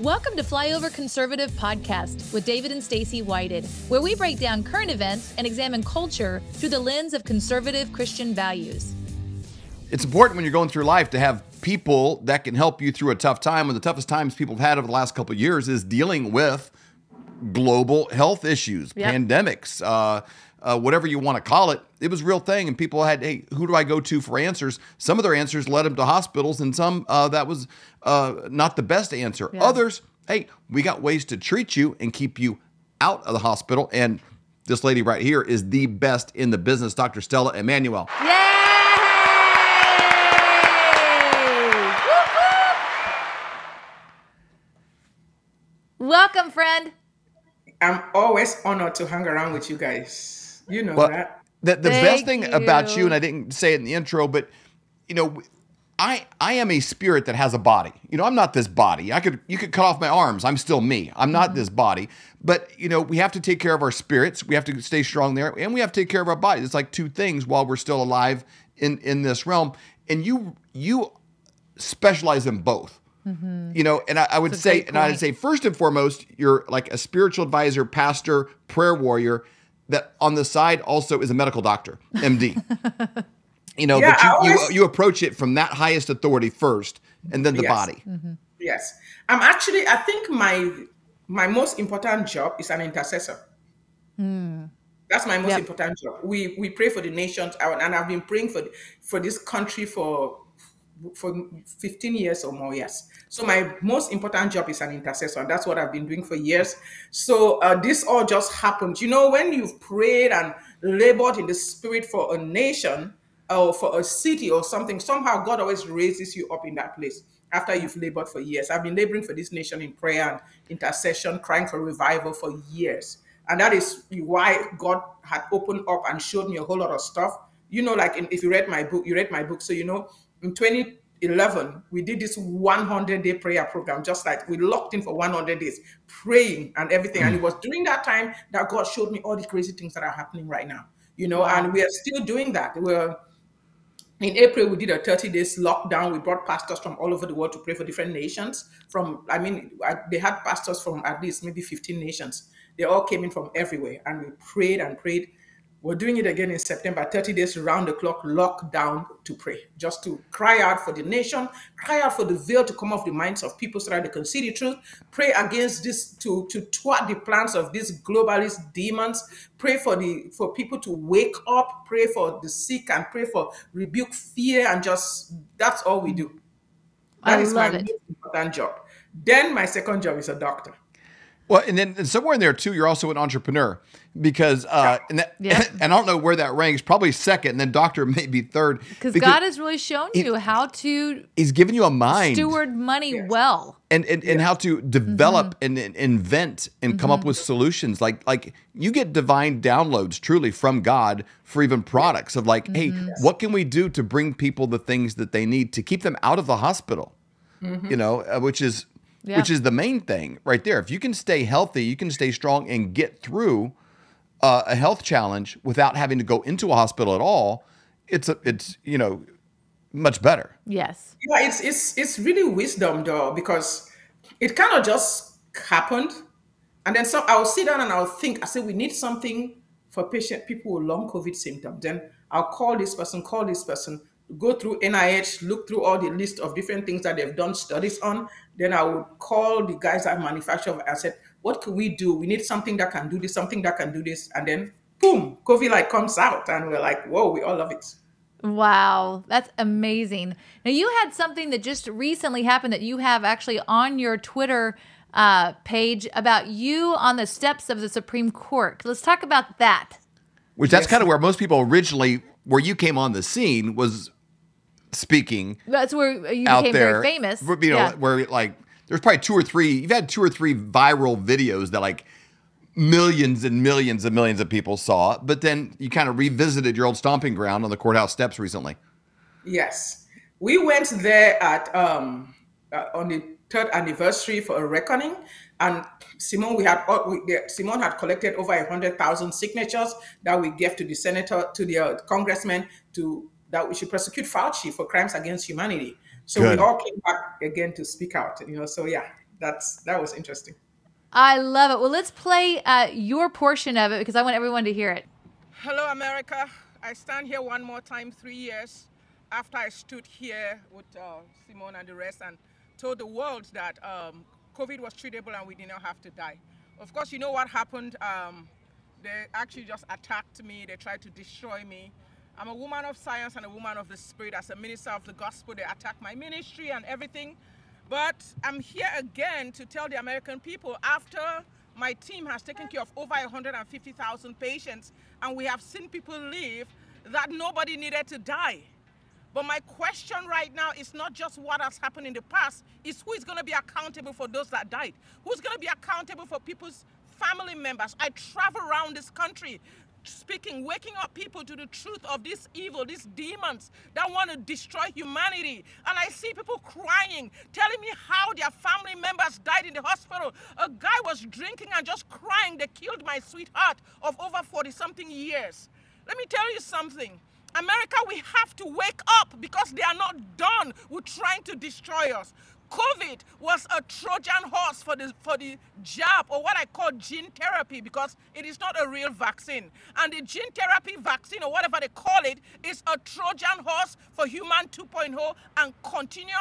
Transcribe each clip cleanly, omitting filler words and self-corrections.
Welcome to Flyover Conservative Podcast with David and Stacy Whited, where we break down current events and examine culture through the lens of conservative Christian values. It's important when you're going through life to have people that can help you through a tough time. One of the toughest times people have had over the last couple of years is dealing with global health issues, pandemics, whatever you want to call it. It was a real thing, and people had, hey, who do I go to for answers? Some of their answers led them to hospitals, and some that was not the best answer. Yeah. Others, hey, we got ways to treat you and keep you out of the hospital, and this lady right here is the best in the business, Dr. Stella Immanuel. Yay! Welcome, friend. I'm always honored to hang around with you guys. You know that. The best thing about you, and I didn't say it in the intro, but you know, I am a spirit that has a body. You know, I'm not this body. You could cut off my arms. I'm still me. I'm not this body. But you know, we have to take care of our spirits. We have to stay strong there, and we have to take care of our bodies. It's like two things while we're still alive in this realm. And you specialize in both. Mm-hmm. You know, and I would say first and foremost, you're like a spiritual advisor, pastor, prayer warrior that on the side also is a medical doctor, MD. You know, but you approach it from that highest authority first, and then the body. Mm-hmm. Yes, I think my most important job is an intercessor. That's my most important job. We pray for the nations, and I've been praying for this country for 15 years or more, yes. So my most important job is an intercessor, and that's what I've been doing for years. So this all just happened. You know, when you've prayed and labored in the spirit for a nation or for a city or something, somehow God always raises you up in that place after you've labored for years. I've been laboring for this nation in prayer and intercession, crying for revival for years. And that is why God had opened up and showed me a whole lot of stuff. You know, like if you read my book, so you know, in 2011, we did this 100-day prayer program, just like we locked in for 100 days, praying and everything. And it was during that time that God showed me all the crazy things that are happening right now, you know, and we are still doing that. In April, we did a 30 days lockdown. We brought pastors from all over the world to pray for different nations. They had pastors from at least maybe 15 nations. They all came in from everywhere, and we prayed and prayed. We're doing it again in September, 30 days round the clock, lockdown to pray, just to cry out for the nation, cry out for the veil to come off the minds of people so that they can see the truth, pray against this, to thwart the plans of these globalist demons, pray for people to wake up, pray for the sick, and pray for rebuke fear, and just, that's all we do. That is my most important job. Then my second job is a doctor. Well, and then somewhere in there too, you're also an entrepreneur because, and I don't know where that ranks, probably second, and then doctor maybe third. Because God has really shown you how to. He's given you a mind, steward money well, and how to develop and invent and come up with solutions. Like you get divine downloads truly from God for even products of like, hey, what can we do to bring people the things that they need to keep them out of the hospital? You know, which is the main thing right there. If you can stay healthy, you can stay strong and get through a health challenge without having to go into a hospital at all. It's you know, much better. Yes. Yeah, it's really wisdom though, because it kind of just happened, and then I'll sit down and I'll think. I say we need something for people with long COVID symptoms. Then I'll call this person, go through NIH, look through all the list of different things that they've done studies on. Then I would call the guys that manufacture. I said, what can we do? We need something that can do this, something that can do this. And then, boom, COVID comes out. And we're like, whoa, we all love it. Wow, that's amazing. Now, you had something that just recently happened that you have actually on your Twitter page about you on the steps of the Supreme Court. Let's talk about that. Which that's kind of where most people originally, where you came on the scene was speaking. That's where you became very famous. You know, where like there's probably you've had two or three viral videos that like millions and millions and millions of people saw, but then you kind of revisited your old stomping ground on the courthouse steps recently. Yes. We went there on the 3rd anniversary for a reckoning, and Simone had collected over 100,000 signatures that we gave to the senator, to the congressman, that we should prosecute Fauci for crimes against humanity. So we all came back again to speak out, you know. So yeah. that was interesting. I love it. Well, let's play your portion of it because I want everyone to hear it. Hello, America. I stand here one more time, 3 years after I stood here with Simone and the rest and told the world that COVID was treatable and we did not have to die. Of course, you know what happened? They actually just attacked me. They tried to destroy me. I'm a woman of science and a woman of the spirit. As a minister of the gospel, they attacked my ministry and everything. But I'm here again to tell the American people, after my team has taken care of over 150,000 patients and we have seen people live, that nobody needed to die. But my question right now is not just what has happened in the past, it's who is going to be accountable for those that died. Who's going to be accountable for people's family members? I travel around this country speaking, waking up people to the truth of this evil, these demons that want to destroy humanity. And I see people crying, telling me how their family members died in the hospital. A guy was drinking and just crying. They killed my sweetheart of over 40-something years. Let me tell you something. America, we have to wake up because they are not done with trying to destroy us. COVID was a Trojan horse for the jab, or what I call gene therapy, because it is not a real vaccine. And the gene therapy vaccine, or whatever they call it, is a Trojan horse for human 2.0 and continual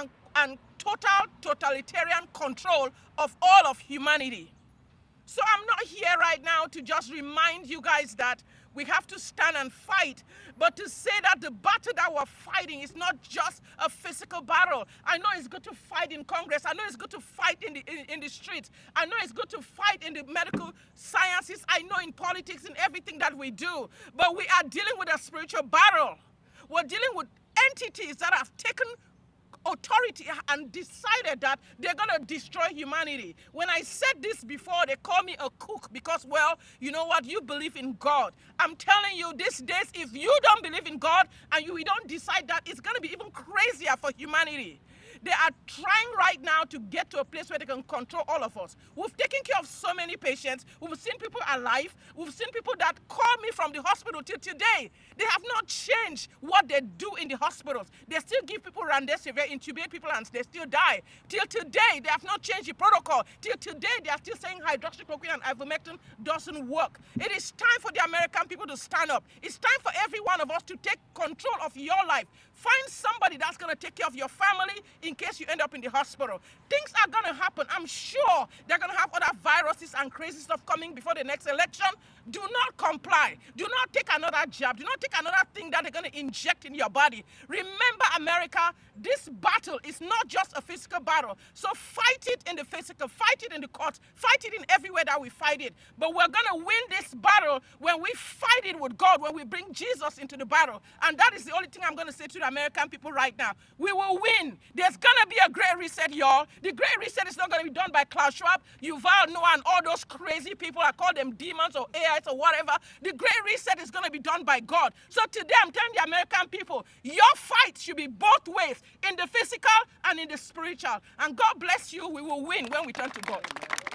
and total totalitarian control of all of humanity. So I'm not here right now to just remind you guys that we have to stand and fight, but to say that the battle that we're fighting is not just a physical battle. I know it's good to fight in Congress. I know it's good to fight in the streets. I know it's good to fight in the medical sciences. I know in politics and everything that we do, but we are dealing with a spiritual battle. We're dealing with entities that have taken authority and decided that they're going to destroy humanity. When I said this before, they call me a cook because, well, you know what? You believe in God. I'm telling you, these days, if you don't believe in God and we don't decide that, it's going to be even crazier for humanity. They are trying right now to get to a place where they can control all of us. We've taken care of so many patients. We've seen people alive. We've seen people that call me from the hospital till today. They have not changed what they do in the hospitals. They still give people remdesivir, intubate people, and they still die. Till today, they have not changed the protocol. Till today, they are still saying hydroxychloroquine and ivermectin doesn't work. It is time for the American people to stand up. It's time for every one of us to take control of your life. Find somebody that's going to take care of your family in case you end up in the hospital. Things are going to happen. I'm sure they're going to have other viruses and crazy stuff coming before the next election. Do not comply. Do not take another jab. Do not take another thing that they're going to inject in your body. Remember, America, this battle is not just a physical battle. So fight it in the physical, fight it in the courts, fight it in everywhere that we fight it. But we're going to win this battle when we fight it with God, when we bring Jesus into the battle. And that is the only thing I'm going to say to the American people right now. We will win. There's going to be a great reset, y'all. The great reset is not going to be done by Klaus Schwab, Yuval Noah, and all those crazy people. I call them demons or AIs or whatever. The great reset is going to be done by God. So today I'm telling the American people, your fight should be both ways, in the physical and in the spiritual. And God bless you. We will win when we turn to God.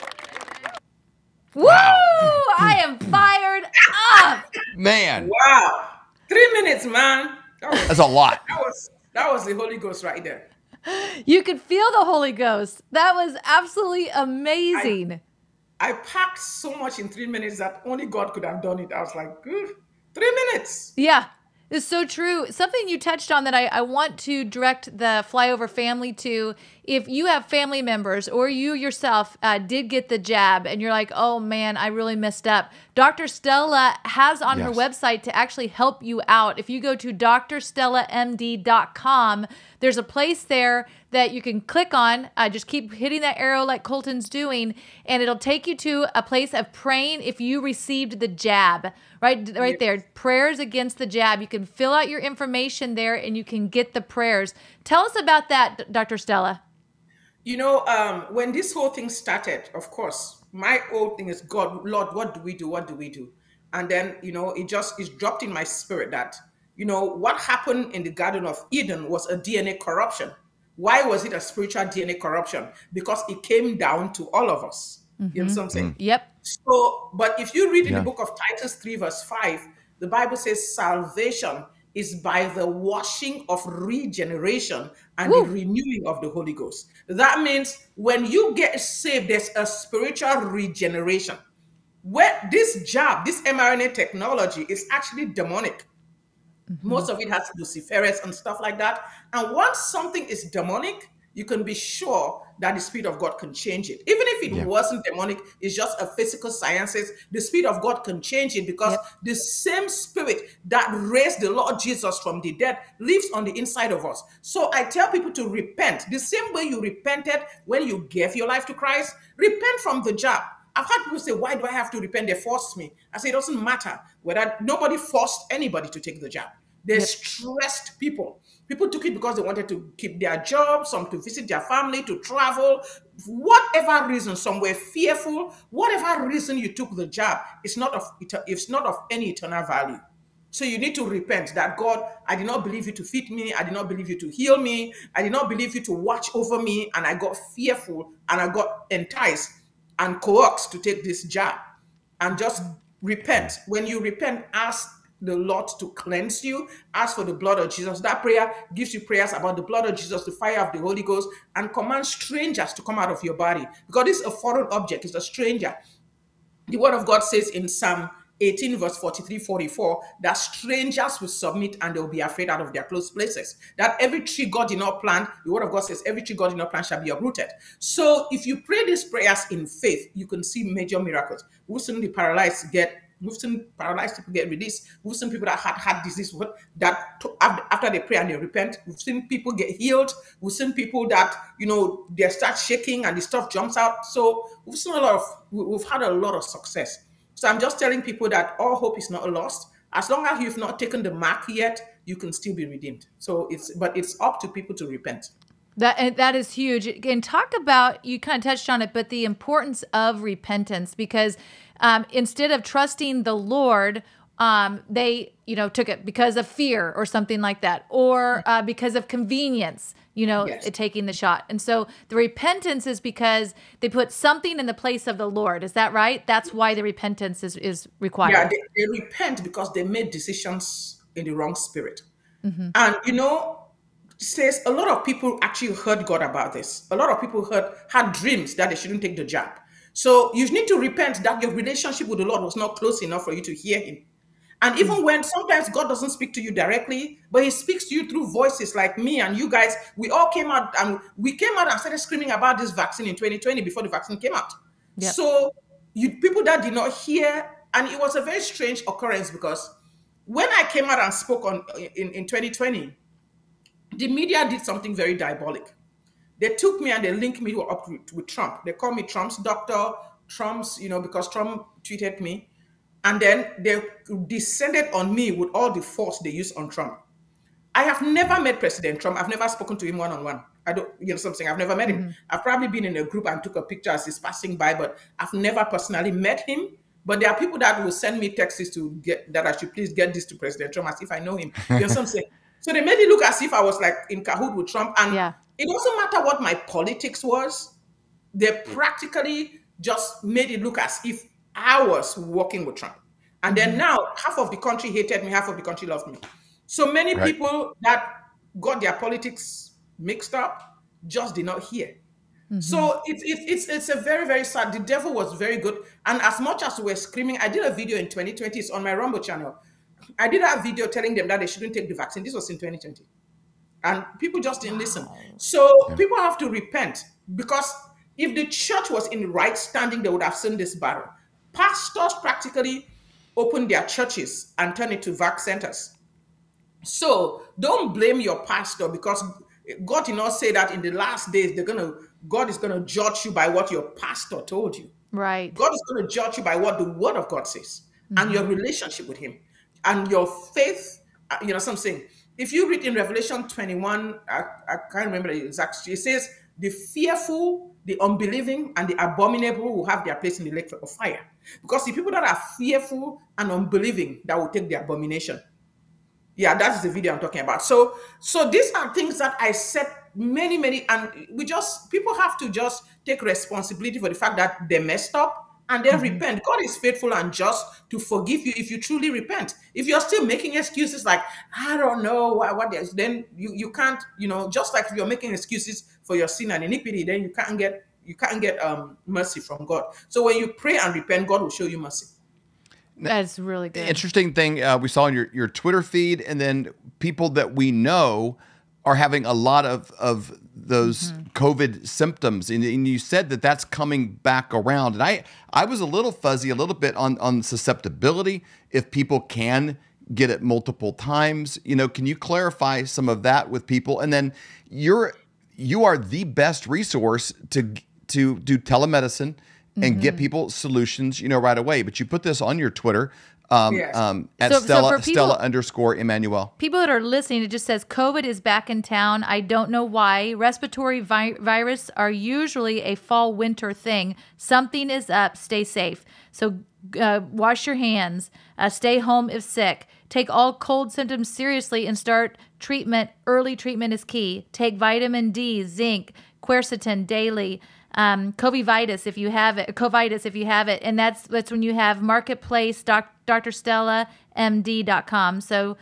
Woo! I am fired up. Man. Wow. 3 minutes, man. That's a lot. That was the Holy Ghost right there. You could feel the Holy Ghost. That was absolutely amazing. I packed so much in 3 minutes that only God could have done it. I was like, 3 minutes. Yeah, it's so true. Something you touched on that I want to direct the Flyover family to. If you have family members or you yourself did get the jab and you're like, oh man, I really messed up. Dr. Stella has on her website to actually help you out. If you go to drstellamd.com, there's a place there that you can click on. Just keep hitting that arrow like Colton's doing, and it'll take you to a place of praying if you received the jab. Right there, prayers against the jab. You can fill out your information there and you can get the prayers. Tell us about that, Dr. Stella. You know, when this whole thing started, of course, my whole thing is, God, Lord, what do we do? What do we do? And then, it dropped in my spirit that, what happened in the Garden of Eden was a DNA corruption. Why was it a spiritual DNA corruption? Because it came down to all of us. Mm-hmm. You know what I'm saying? Yep. So, but if you read in the book of Titus 3 verse 5, the Bible says salvation is by the washing of regeneration and the Woo. renewing of the Holy Ghost. That means when you get saved, there's a spiritual regeneration. Where this jab, this mRNA technology is actually demonic. Most of it has luciferase and stuff like that. And once something is demonic, you can be sure that the Spirit of God can change it. Even if it Yeah. wasn't demonic, it's just a physical sciences, the Spirit of God can change it because Yep. the same Spirit that raised the Lord Jesus from the dead lives on the inside of us. So I tell people to repent. The same way you repented when you gave your life to Christ, repent from the jab. I've had people say, why do I have to repent? They forced me. I say, it doesn't matter whether nobody forced anybody to take the jab. They Yep. stressed people. People took it because they wanted to keep their jobs, some to visit their family, to travel. Whatever reason, some were fearful. Whatever reason you took the jab, it's not of any eternal value. So you need to repent that God, I did not believe you to feed me. I did not believe you to heal me. I did not believe you to watch over me. And I got fearful and I got enticed and coaxed to take this jab. And just repent. When you repent, ask the Lord to cleanse you. Ask for the blood of Jesus. That prayer gives you prayers about the blood of Jesus, the fire of the Holy Ghost, and command strangers to come out of your body. Because this is a foreign object, it's a stranger. The word of God says in Psalm 18, verse 43, 44, that strangers will submit and they'll be afraid out of their close places. That every tree God did not plant, the word of God says, every tree God did not plant shall be uprooted. So if you pray these prayers in faith, you can see major miracles. We've seen the paralyzed people get released. We've seen people that had heart disease after they pray and they repent. We've seen people get healed. We've seen people that, they start shaking and the stuff jumps out. So we've had a lot of success. So I'm just telling people that all hope is not lost. As long as you've not taken the mark yet, you can still be redeemed. So it's up to people to repent. That is huge. And talk about, you kind of touched on it, but the importance of repentance, because instead of trusting the Lord, they, took it because of fear or something like that, or because of convenience, Yes. taking the shot. And so the repentance is because they put something in the place of the Lord. Is that right? That's why the repentance is required. Yeah, they repent because they made decisions in the wrong spirit. And says a lot of people actually heard God about this. A lot of people had dreams that they shouldn't take the jab. So you need to repent that your relationship with the Lord was not close enough for you to hear him. And even when sometimes God doesn't speak to you directly, but he speaks to you through voices like me and you guys, we came out and started screaming about this vaccine in 2020 before the vaccine came out. Yep. So people that did not hear, and it was a very strange occurrence because when I came out and spoke in 2020, the media did something very diabolic. They took me and they linked me up with Trump. They called me Trump's doctor, because Trump tweeted me. And then they descended on me with all the force they used on Trump. I have never met President Trump. I've never spoken to him one-on-one. I don't, something. I've never met him. I've probably been in a group and took a picture as he's passing by, but I've never personally met him. But there are people that will send me texts that I should please get this to President Trump as if I know him. You know what I'm saying? So they made it look as if I was like in cahoot with Trump. And It doesn't matter what my politics was. They practically just made it look as if I was working with Trump. And then now half of the country hated me, half of the country loved me. So many people that got their politics mixed up just did not hear. So it's a very, very sad. The devil was very good. And as much as we're screaming, I did a video in 2020. It's on my Rumble channel. I did a video telling them that they shouldn't take the vaccine. This was in 2020. And people just didn't listen. So people have to repent, because if the church was in right standing, they would have seen this battle. Pastors practically opened their churches and turned it to vac centers. So don't blame your pastor, because God did not say that in the last days God is gonna judge you by what your pastor told you. Right. God is going to judge you by what the word of God says and your relationship with him and your faith. Something. If you read in Revelation 21, I can't remember the exact, it says, the fearful, the unbelieving, and the abominable will have their place in the lake of fire. Because the people that are fearful and unbelieving, that will take the abomination. Yeah, that's the video I'm talking about. So these are things that I said many, and people have to just take responsibility for the fact that they messed up and then repent. God is faithful and just to forgive you if you truly repent. If you're still making excuses like, I don't know what there's, then you can't, just like if you're making excuses for your sin and iniquity, then you can't get mercy from God. So when you pray and repent, God will show you mercy. That's really good. Interesting thing we saw in your Twitter feed, and then people that we know are having a lot of those COVID symptoms, and you said that that's coming back around. And I was a little fuzzy, a little bit on susceptibility, if people can get it multiple times. Can you clarify some of that with people? And then you are the best resource to do telemedicine and get people solutions, right away. But you put this on your Twitter Yes. at So Stella, for people- Stella_Emmanuel. People that are listening, it just says COVID is back in town. I don't know why. Respiratory virus are usually a fall winter thing. Something is up. Stay safe. So wash your hands. Stay home if sick. Take all cold symptoms seriously and start treatment. Early treatment is key. Take vitamin D, zinc, quercetin daily. Covivitis if you have it, and that's when you have marketplace drstellamd.com. So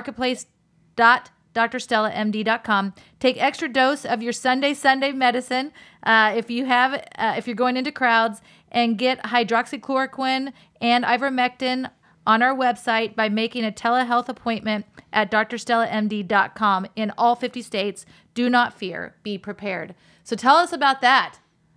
marketplace.drstellamd.com. Take extra dose of your Sunday medicine if you're going into crowds, and get hydroxychloroquine and ivermectin on our website by making a telehealth appointment at drstellamd.com in all 50 states. Do not fear. Be prepared. So tell us about that.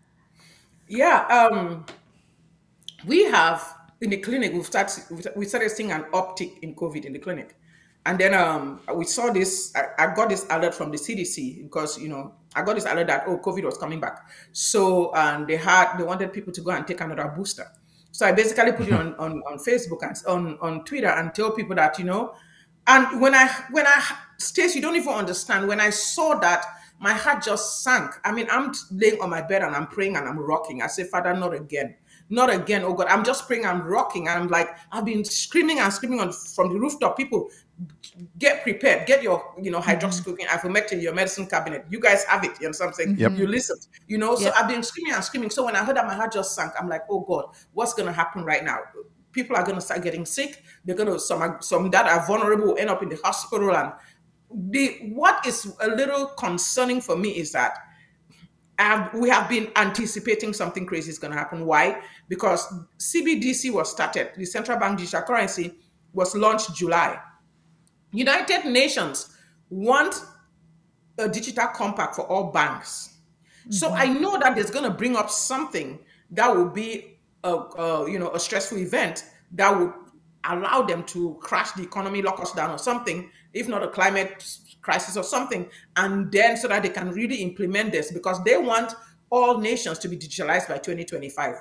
Yeah, we have in the clinic. We started seeing an uptick in COVID in the clinic, and then we saw this. I got this alert from the CDC because I got this alert that COVID was coming back. So they wanted people to go and take another booster. So I basically put it on Facebook and on Twitter and tell people that and when I Stace, you don't even understand. When I saw that, my heart just sank. I mean, I'm laying on my bed and I'm praying and I'm rocking. I say, Father, not again. Not again, oh God. I'm just praying, I'm rocking. And I'm like, I've been screaming and screaming from the rooftop. People, get prepared. Get your, hydroxychloroquine, ivermectin, your medicine cabinet. You guys have it. You understand what I'm saying? Yep. You listen. So I've been screaming and screaming. So when I heard that, my heart just sank. I'm like, oh God, what's going to happen right now? People are going to start getting sick. They're going to, some that are vulnerable will end up in the hospital. And what is a little concerning for me is that we have been anticipating something crazy is going to happen. Why? Because CBDC was started. The central bank digital currency was launched July. United Nations want a digital compact for all banks. So I know that there's going to bring up something that will be a stressful event that would allow them to crash the economy, lock us down or something, if not a climate crisis or something, and then so that they can really implement this, because they want all nations to be digitalized by 2025.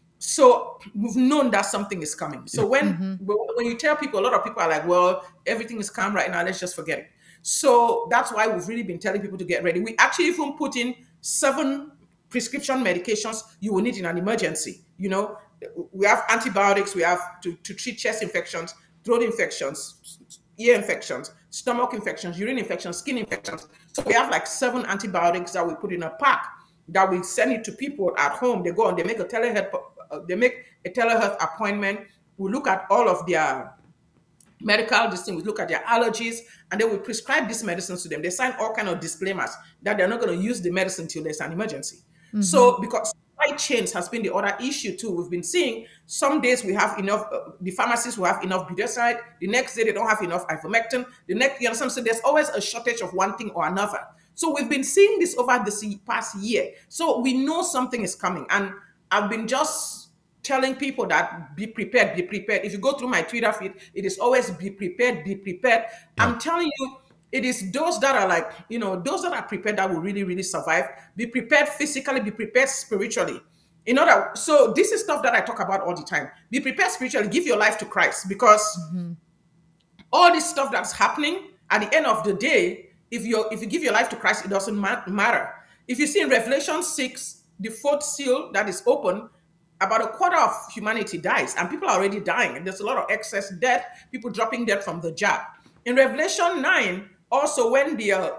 So we've known that something is coming. So when you tell people, a lot of people are like, well, everything is calm right now, let's just forget it. So that's why we've really been telling people to get ready. We actually even put in 7 prescription medications you will need in an emergency. We have antibiotics, we have to treat chest infections, throat infections, ear infections, stomach infections, urine infections, skin infections. So we have like 7 antibiotics that we put in a pack that we send it to people at home. They go and they make a telehealth appointment. We look at all of their medical we look at their allergies, and then we prescribe these medicines to them. They sign all kind of disclaimers that they're not going to use the medicine till there's an emergency. So because supply chains has been the other issue too. We've been seeing some days we have enough, the pharmacists will have enough budesonide, the next day they don't have enough ivermectin, you understand? So there's always a shortage of one thing or another. So we've been seeing this over the past year. So we know something is coming, and I've been just telling people that be prepared, be prepared. If you go through my Twitter feed, it is always be prepared, be prepared. Yeah. I'm telling you, it is those that are like, those that are prepared that will really, really survive. Be prepared physically, be prepared spiritually. So this is stuff that I talk about all the time. Be prepared spiritually, give your life to Christ, because all this stuff that's happening, at the end of the day, if you give your life to Christ, it doesn't matter. If you see in Revelation 6, the 4th seal that is open, about a quarter of humanity dies, and people are already dying. And there's a lot of excess death, people dropping dead from the jab. In Revelation 9, also when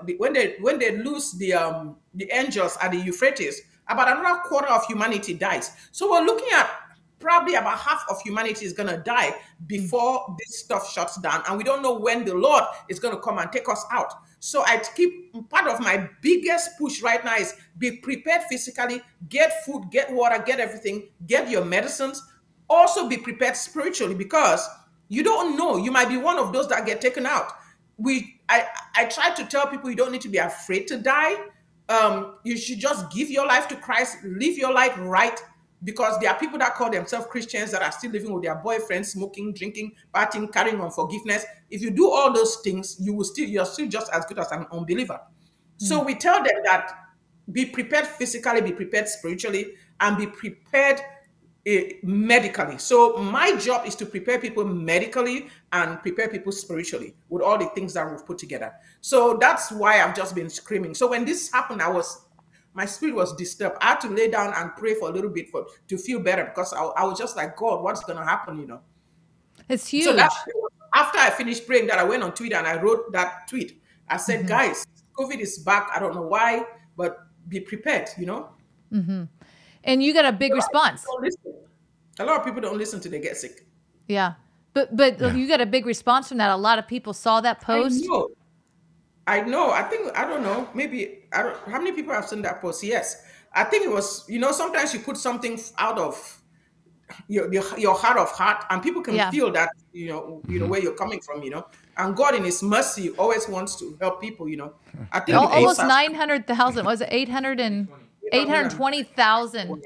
they lose the angels at the Euphrates, about another quarter of humanity dies. So we're looking at probably about half of humanity is going to die before this stuff shuts down. And we don't know when the Lord is going to come and take us out. So I keep, part of my biggest push right now is be prepared physically, get food, get water, get everything, get your medicines. Also be prepared spiritually, because you don't know. You might be one of those that get taken out. I try to tell people you don't need to be afraid to die. You should just give your life to Christ, live your life right, because there are people that call themselves Christians that are still living with their boyfriends, smoking, drinking, partying, carrying unforgiveness. If you do all those things, you're still just as good as an unbeliever. So we tell them that be prepared physically, be prepared spiritually, and be prepared medically. So my job is to prepare people medically and prepare people spiritually with all the things that we've put together. So that's why I've just been screaming. So when this happened, my spirit was disturbed. I had to lay down and pray for a little bit to feel better, because I was just like, God, what's going to happen? It's huge. So after I finished praying that, I went on Twitter and I wrote that tweet. I said, guys, COVID is back. I don't know why, but be prepared, And you got a big response. A lot of people don't listen till they get sick. Yeah. But you got a big response from that. A lot of people saw that post. I know. I don't know. Maybe, how many people have seen that post? Yes. I think it was, sometimes you put something out of your heart of heart, and people can feel that, where you're coming from, and God in his mercy always wants to help people, I think almost 900,000. Was it 820,000?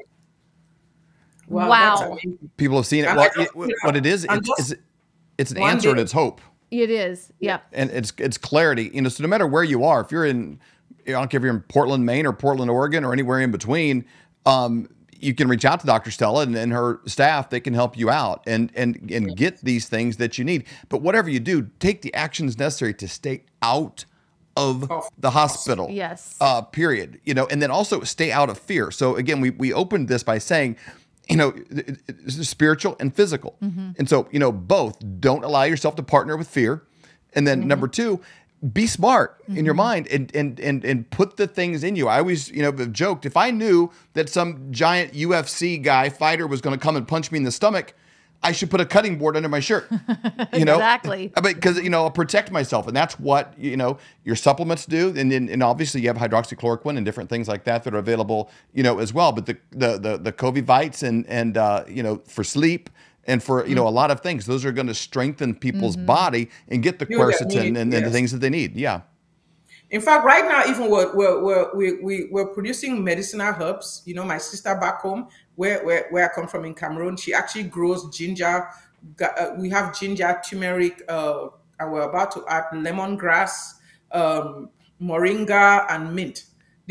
Wow. People have seen it. What it is, it's an answer and it's hope. It is. Yeah. And it's clarity. So no matter where you are, if you're I don't care if you're in Portland, Maine, or Portland, Oregon, or anywhere in between, you can reach out to Dr. Stella and her staff. They can help you out and get these things that you need. But whatever you do, take the actions necessary to stay out of the hospital. Yes. Period. And then also stay out of fear. So again, we opened this by saying, spiritual and physical. And so, both. Don't allow yourself to partner with fear. And then number two, be smart in your mind and put the things in you. I always, have joked, if I knew that some giant UFC fighter was going to come and punch me in the stomach, I should put a cutting board under my shirt. Exactly. Because, I'll protect myself. And that's what, your supplements do. And obviously you have hydroxychloroquine and different things like that are available, as well. But the Covivites and for sleep and for, a lot of things, those are going to strengthen people's body and get the quercetin and the things that they need. Yeah. In fact, right now, even we're producing medicinal herbs. My sister back home, where I come from in Cameroon, she actually grows ginger. We have ginger, turmeric. We're about to add lemongrass, moringa, and mint.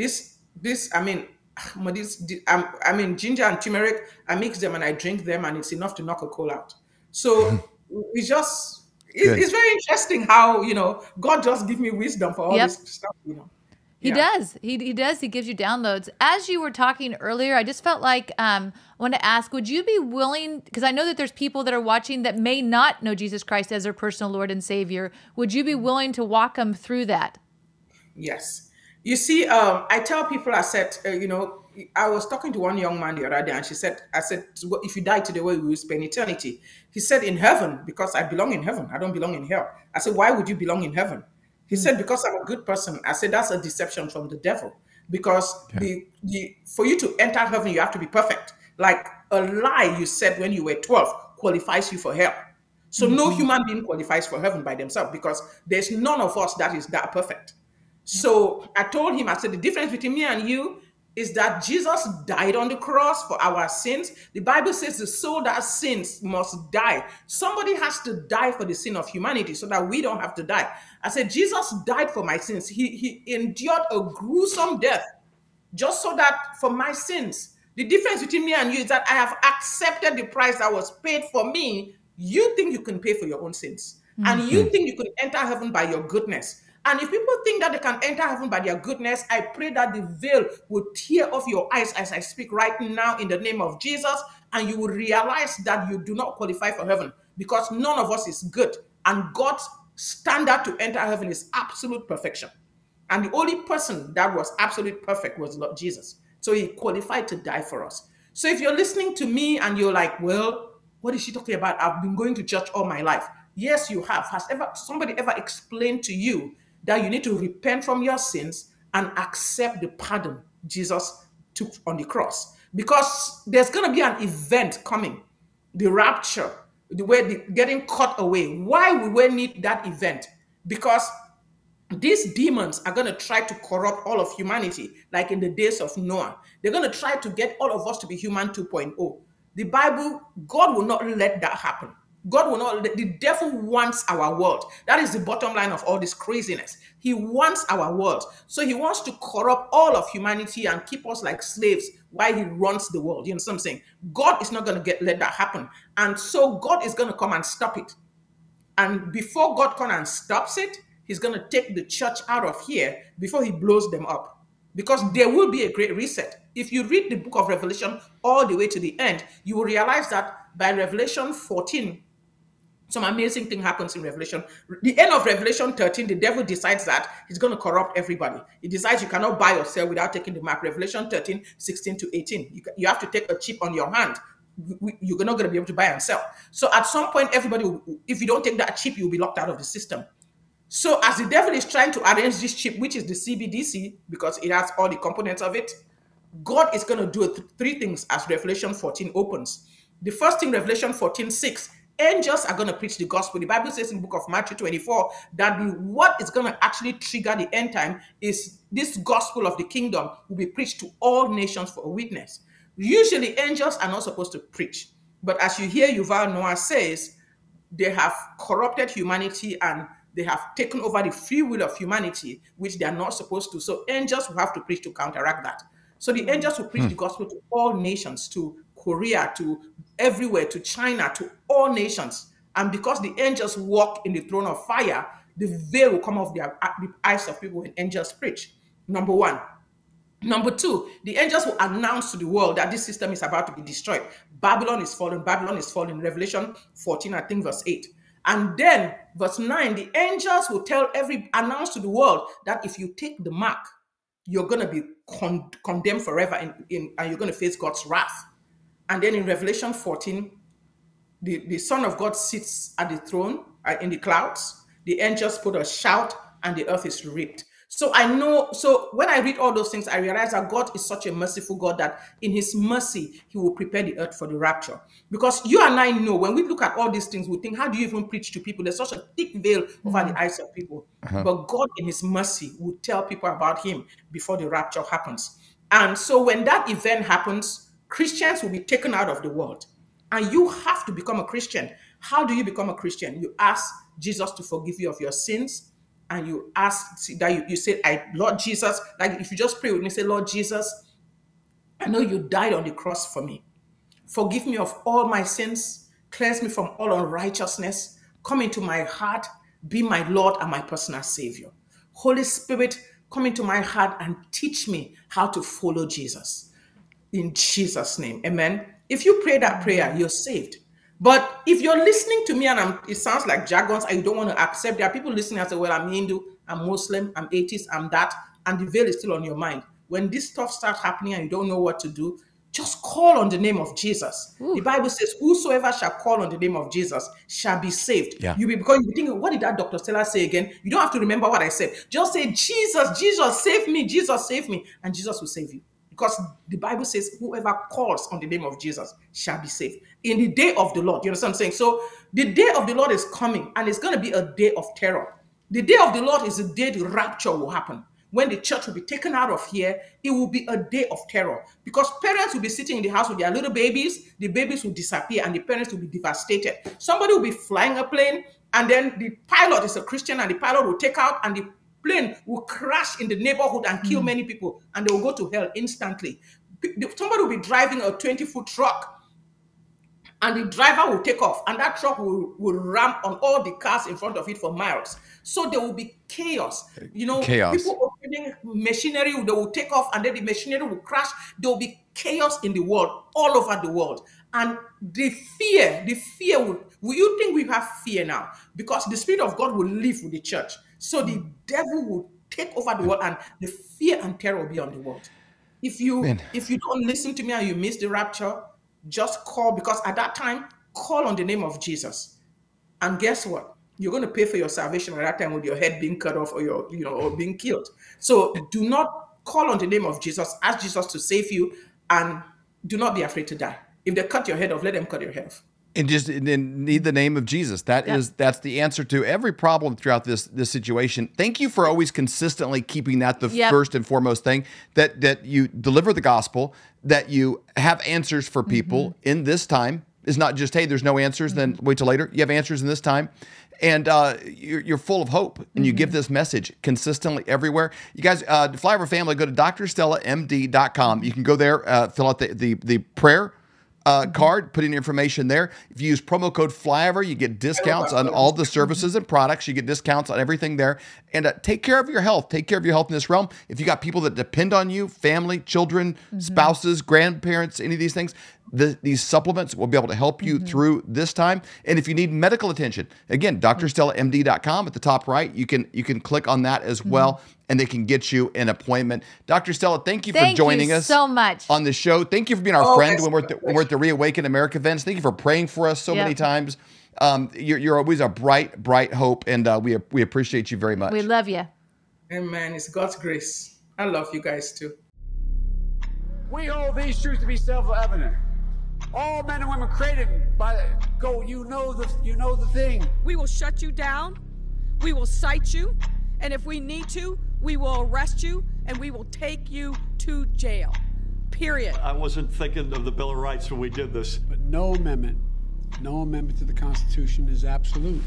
Ginger and turmeric. I mix them and I drink them, and it's enough to knock a cold out. So it's very interesting how, God just give me wisdom for all this stuff, He does. He does. He gives you downloads. As you were talking earlier, I just felt like I want to ask, would you be willing, because I know that there's people that are watching that may not know Jesus Christ as their personal Lord and Savior. Would you be willing to walk them through that? Yes. You see, I tell people, I said, I was talking to one young man the other day, and I said, if you die today, where will you spend eternity? He said, in heaven, because I belong in heaven. I don't belong in hell. I said, why would you belong in heaven? He said, because I'm a good person. I said, that's a deception from the devil. Because for you to enter heaven, you have to be perfect. Like a lie you said when you were 12 qualifies you for hell. So no human being qualifies for heaven by themselves, because there's none of us that is that perfect. So I told him, I said, the difference between me and you is that Jesus died on the cross for our sins. The Bible says the soul that sins must die. Somebody has to die for the sin of humanity so that we don't have to die. I said, Jesus died for my sins. He endured a gruesome death just so that for my sins. The difference between me and you is that I have accepted the price that was paid for me. You think you can pay for your own sins. And you think you can enter heaven by your goodness. And if people think that they can enter heaven by their goodness, I pray that the veil will tear off your eyes as I speak right now in the name of Jesus, and you will realize that you do not qualify for heaven, because none of us is good. And God's standard to enter heaven is absolute perfection. And the only person that was absolute perfect was Lord Jesus. So he qualified to die for us. So if you're listening to me and you're like, well, what is she talking about? I've been going to church all my life. Yes, you have. Has ever somebody ever explained to you that you need to repent from your sins and accept the pardon Jesus took on the cross? Because there's going to be an event coming, the rapture, the way the getting caught away. Why would we need that event? Because these demons are going to try to corrupt all of humanity, like in the days of Noah. They're going to try to get all of us to be human 2.0. The Bible, God will not let that happen. God will not let, the devil wants our world. That is the bottom line of all this craziness. He wants our world. So he wants to corrupt all of humanity and keep us like slaves while he runs the world. You know what I'm saying? God is not going to let that happen. And so God is going to come and stop it. And before God comes and stops it, he's going to take the church out of here before he blows them up. Because there will be a great reset. If you read the book of Revelation all the way to the end, you will realize that by Revelation 14, some amazing thing happens in Revelation. The end of Revelation 13, the devil decides that he's going to corrupt everybody. He decides you cannot buy or sell without taking the mark. Revelation 13, 16 to 18. You have to take a chip on your hand. You're not going to be able to buy and sell. So at some point, everybody, if you don't take that chip, you'll be locked out of the system. So as the devil is trying to arrange this chip, which is the CBDC, because it has all the components of it, God is going to do three things as Revelation 14 opens. The first thing, Revelation 14:6, angels are going to preach the gospel. The Bible says in the book of Matthew 24 that what is going to actually trigger the end time is this gospel of the kingdom will be preached to all nations for a witness. Usually angels are not supposed to preach. But as you hear Yuval Noah says, they have corrupted humanity and they have taken over the free will of humanity, which they are not supposed to. So angels will have to preach to counteract that. So the angels will preach the gospel to all nations, to Korea, to everywhere, to China, to all nations. And because the angels walk in the throne of fire, the veil will come off the eyes of people when angels preach. Number one. Number two, the angels will announce to the world that this system is about to be destroyed. Babylon is fallen. Babylon is fallen. Revelation 14, I think, verse 8. And then, verse 9, the angels will announce to the world that if you take the mark, you're going to be condemned forever and you're going to face God's wrath. And then in Revelation 14, the Son of God sits at the throne in the clouds. The angels put a shout and the earth is ripped. So when I read all those things, I realize that God is such a merciful God that in his mercy, he will prepare the earth for the rapture. Because you and I know, when we look at all these things, we think, how do you even preach to people? There's such a thick veil over the eyes of people. But God in his mercy will tell people about him before the rapture happens. And so when that event happens, Christians will be taken out of the world. And you have to become a Christian. How do you become a Christian? You ask Jesus to forgive you of your sins. And you ask that you say, Lord Jesus, like if you just pray with me, say, Lord Jesus, I know you died on the cross for me. Forgive me of all my sins. Cleanse me from all unrighteousness. Come into my heart. Be my Lord and my personal Savior. Holy Spirit, come into my heart and teach me how to follow Jesus. In Jesus' name, amen. If you pray that prayer, you're saved. But if you're listening to me and it sounds like jargons and you don't want to accept, there are people listening and say, well, I'm Hindu, I'm Muslim, I'm atheist, I'm that, and the veil is still on your mind. When this stuff starts happening and you don't know what to do, just call on the name of Jesus. Ooh. The Bible says, whosoever shall call on the name of Jesus shall be saved. Yeah. Because you'll be thinking, what did that Dr. Stella say again? You don't have to remember what I said. Just say, Jesus, Jesus, save me, Jesus, save me, and Jesus will save you. Because the Bible says, whoever calls on the name of Jesus shall be saved. In the day of the Lord, you understand what I'm saying? So the day of the Lord is coming, and it's going to be a day of terror. The day of the Lord is the day the rapture will happen. When the church will be taken out of here, it will be a day of terror. Because parents will be sitting in the house with their little babies, the babies will disappear, and the parents will be devastated. Somebody will be flying a plane, and then the pilot is a Christian, and the pilot will take out, and the plane will crash in the neighborhood and kill many people, and they will go to hell instantly. Somebody will be driving a 20-foot truck, and the driver will take off, and that truck will ram on all the cars in front of it for miles. So there will be chaos. People opening machinery, they will take off, and then the machinery will crash. There will be chaos in the world, all over the world. And the fear will you think we have fear now? Because the Spirit of God will live with the church. So the devil will take over the world, and the fear and terror will be on the world. If you don't listen to me and you miss the rapture, just call, because at that time, call on the name of Jesus. And guess what? You're going to pay for your salvation at that time with your head being cut off or or being killed. So do not call on the name of Jesus. Ask Jesus to save you, and do not be afraid to die. If they cut your head off, let them cut your head off. And just need the name of Jesus. That's the answer to every problem throughout this situation. Thank you for always consistently keeping that the first and foremost thing, that you deliver the gospel, that you have answers for people in this time. It's not just, hey, there's no answers, then wait till later. You have answers in this time. And you're full of hope, and you give this message consistently everywhere. You guys, Flyover family, go to drstellamd.com. You can go there, fill out the prayer card, put in your information there. If you use promo code Flyover, you get discounts on all the services and products. You get discounts on everything there. And take care of your health. Take care of your health in this realm. If you got people that depend on you, family, children, spouses, grandparents, any of these things, these supplements will be able to help you through this time. And if you need medical attention, again, drstellamd.com at the top right, you can click on that as well, and they can get you an appointment. Dr. Stella, thank you for joining us so much on the show. Thank you for being our friend when we're at the Reawaken America events. Thank you for praying for us so many times. You're always a bright hope, and we appreciate you very much. We love you. Amen. It's God's grace. I love you guys too. We hold these truths to be self-evident. All men and women created by you know the thing. We will shut you down. We will cite you. And if we need to, we will arrest you and we will take you to jail. Period. I wasn't thinking of the Bill of Rights when we did this. But no amendment to the Constitution is absolute.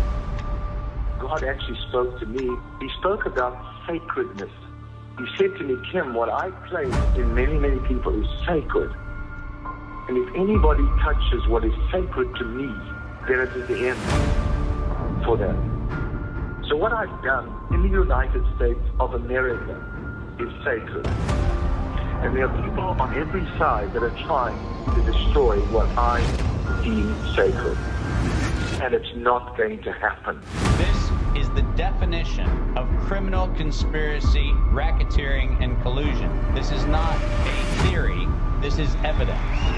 God actually spoke to me. He spoke about sacredness. He said to me, Kim, what I place in many, many people is sacred. And if anybody touches what is sacred to me, then it is the end for them. So what I've done in the United States of America is sacred. And there are people on every side that are trying to destroy what I deem sacred. And it's not going to happen. This is the definition of criminal conspiracy, racketeering, and collusion. This is not a theory. This is evidence.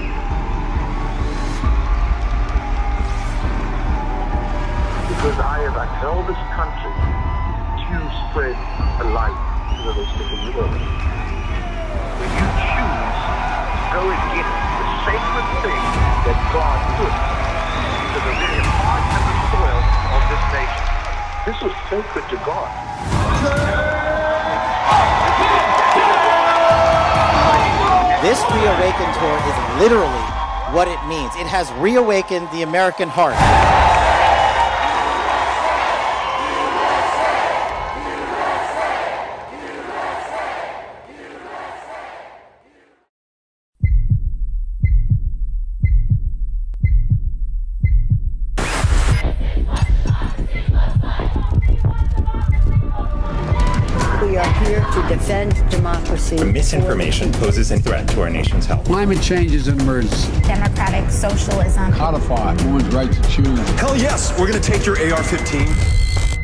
Because I have upheld this country to spread a light to the rest of the world. When you choose to go against the sacred thing that God put into the very heart and the soil of this nation, this was sacred to God. This Reawaken tour is literally what it means. It has reawakened the American heart. We are here to defend democracy. Misinformation poses a threat to our nation's health. Climate change is an emergency. Democratic socialism. Codify one's right to choose. Hell yes, we're going to take your AR-15.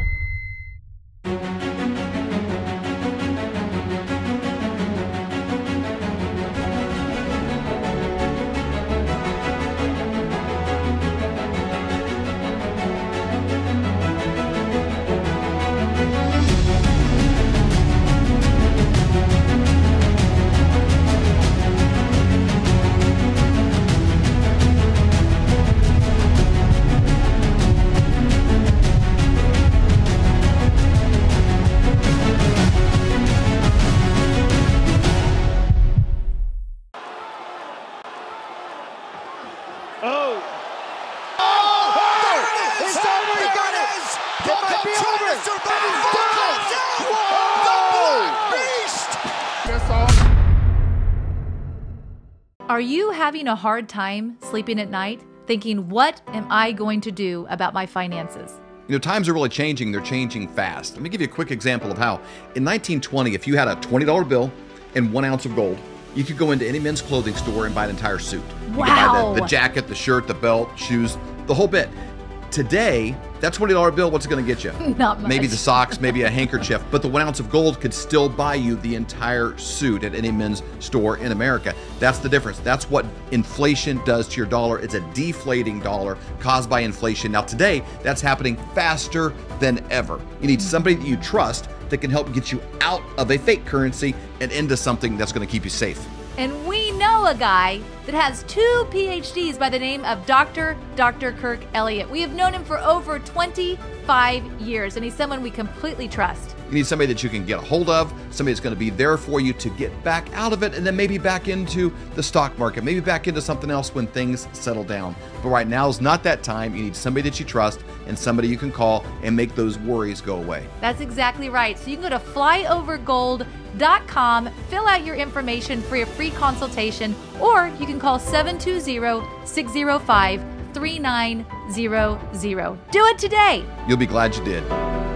Are you having a hard time sleeping at night, thinking, what am I going to do about my finances? You know, times are really changing. They're changing fast. Let me give you a quick example of how. In 1920, if you had a $20 bill and 1 ounce of gold, you could go into any men's clothing store and buy an entire suit. You could buy the jacket, the shirt, the belt, shoes, the whole bit. Today, That $20 bill, what's it going to get you? Not much. Maybe the socks, maybe a handkerchief, but the 1 ounce of gold could still buy you the entire suit at any men's store in America. That's the difference. That's what inflation does to your dollar. It's a deflating dollar caused by inflation. Now today, that's happening faster than ever. You need somebody that you trust that can help get you out of a fake currency and into something that's going to keep you safe. And we know a guy that has 2 PhDs by the name of Dr. Kirk Elliott. We have known him for over 25 years, and he's someone we completely trust. You need somebody that you can get a hold of, somebody that's going to be there for you to get back out of it, and then maybe back into the stock market, maybe back into something else when things settle down. But right now is not that time. You need somebody that you trust and somebody you can call and make those worries go away. That's exactly right. So you can go to flyovergold.com, fill out your information for a free consultation, or you can call 720-605-3900. Do it today. You'll be glad you did.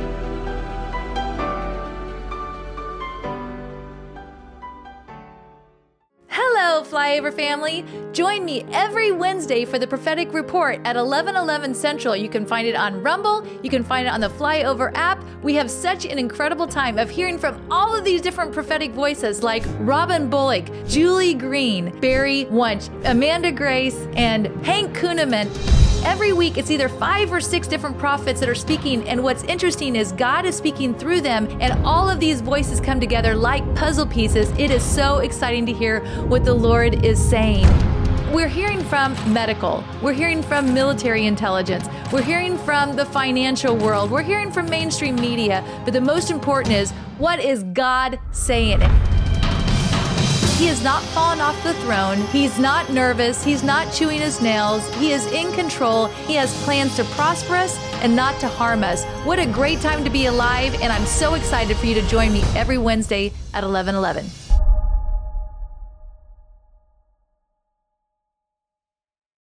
Hello, Flyover family. Join me every Wednesday for the Prophetic Report at 11:11 Central. You can find it on Rumble. You can find it on the Flyover app. We have such an incredible time of hearing from all of these different prophetic voices like Robin Bullock, Julie Green, Barry Wunsch, Amanda Grace, and Hank Kuhneman. Every week, it's either 5 or 6 different prophets that are speaking, and what's interesting is God is speaking through them, and all of these voices come together like puzzle pieces. It is so exciting to hear what the Lord is saying. We're hearing from medical, we're hearing from military intelligence, we're hearing from the financial world, we're hearing from mainstream media, but the most important is, what is God saying? He has not fallen off the throne. He's not nervous. He's not chewing his nails. He is in control. He has plans to prosper us and not to harm us. What a great time to be alive, and I'm so excited for you to join me every Wednesday at 11:11.